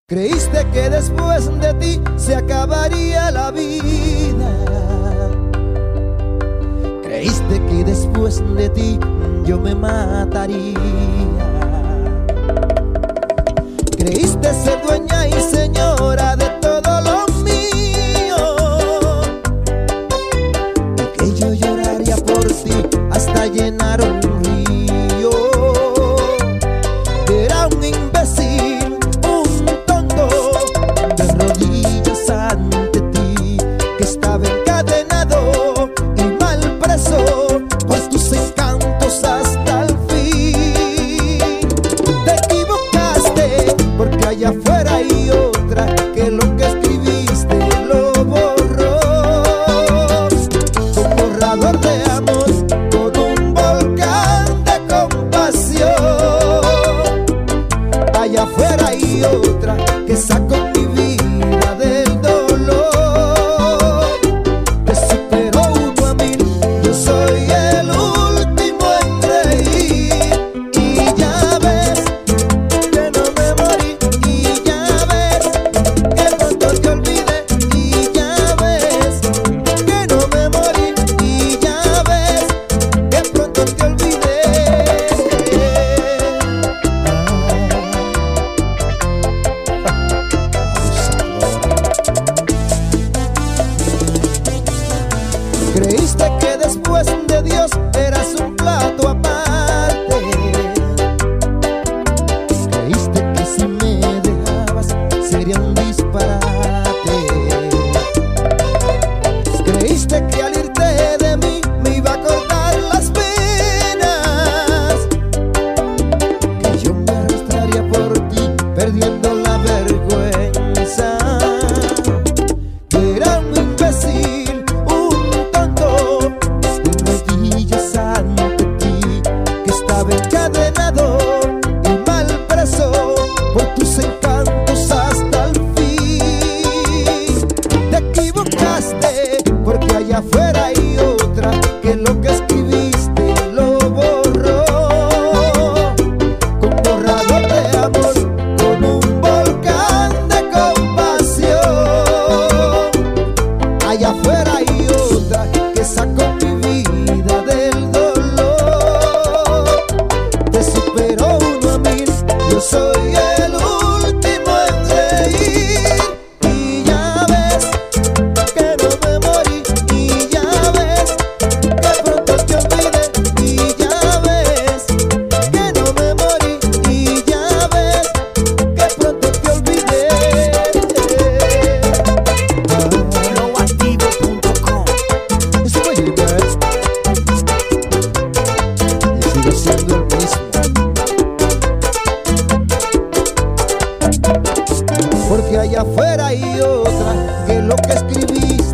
Creíste que después de ti se acabaría la vida. Creíste que después de ti yo me mataría. Creíste ser dueña y señora de todo lo mío, y que yo lloraría por ti hasta llenar un río. Era un imbécil, un tonto, de rodillas ante ti, que estaba encadenado y mal preso por tus encantos hasta el fin. Te equivocaste porque allá afuera hay otra que lo que escribiste lo borró. Un borrador de amor con un volcán de compasión. Allá afuera hay otra que sacó mi vida del dolor. Te superó 1 a 1000, yo soy el último en reír. Y ya ves que no me morí, y ya ves que pronto te olvidé, y ya ves que no me morí, y ya ves que pronto te olvidé. Creíste que después de Dios eras un plato aparte. Creíste que si me dejabas sería un disparate. Creíste que al irte de mí me iba a cortar las venas, que yo me arrastraría por ti perdiendo la vergüenza. Que era un imbécil, un tonto, de rodillas ante ti, que estaba encadenado y mal preso por tus encantos hasta el fin. Te equivocaste porque allá afuera hay otra que lo que escribiste lo borró. Con borrador de amor, con un volcán de compasión. Allá afuera hay otra que sacó mi vida del dolor. Te superó 1 a 1000, yo soy el último en reír. Y ya ves que no me morí, y ya ves que pronto te olvidé, y ya ves que no me morí, y ya ves que pronto te olvidé. Proactivo.com. Eso fue Gilbert. Y sigo siendo el mismo. Porque allá afuera hay otra que lo que escribiste